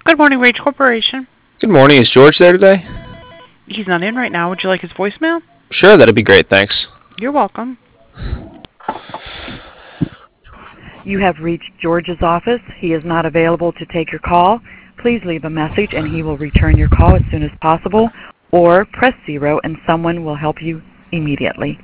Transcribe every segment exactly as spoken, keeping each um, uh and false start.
Good morning, Rage Corporation. Good morning. Is George there today? He's not in right now. Would you like his voicemail? Sure, that'd be great. Thanks. You're welcome. You have reached George's office. He is not available to take your call. Please leave a message and he will return your call as soon as possible, or press zero and someone will help you immediately.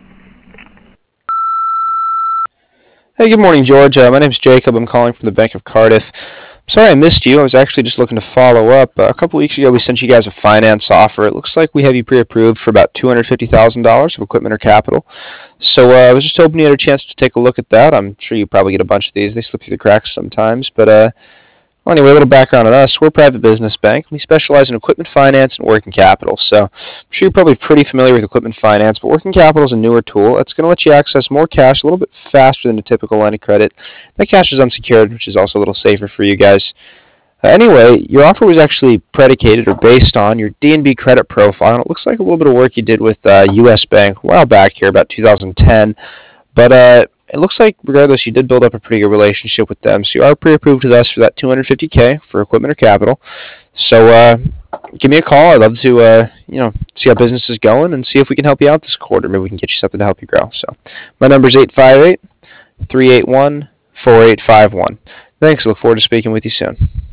Hey, good morning, George. Uh, my name's Jacob. I'm calling from the Bank of Cardiff. Sorry I missed you. I was actually just looking to follow up. Uh, a couple weeks ago, we sent you guys a finance offer. It looks like we have you pre-approved for about two hundred fifty thousand dollars of equipment or capital. So uh, I was just hoping you had a chance to take a look at that. I'm sure you probably get a bunch of these. They slip through the cracks sometimes. But uh, well, anyway, a little background on us. We're a private business bank. We specialize in equipment finance and working capital. So I'm sure you're probably pretty familiar with equipment finance, but working capital is a newer tool. It's going to let you access more cash a little bit faster than a typical line of credit. That cash is unsecured, which is also a little safer for you guys. Uh, anyway, your offer was actually predicated or based on your D N B credit profile, and it looks like a little bit of work you did with uh, U S Bank a while back here, about two thousand ten. But uh, it looks like, regardless, you did build up a pretty good relationship with them, so you are pre-approved with us for that two hundred fifty thousand dollars for equipment or capital. So uh, give me a call. I'd love to uh, you know, see how business is going and see if we can help you out this quarter. Maybe we can get you something to help you grow. So my number is eight five eight, three eight one, four eight five one. Thanks. I look forward to speaking with you soon.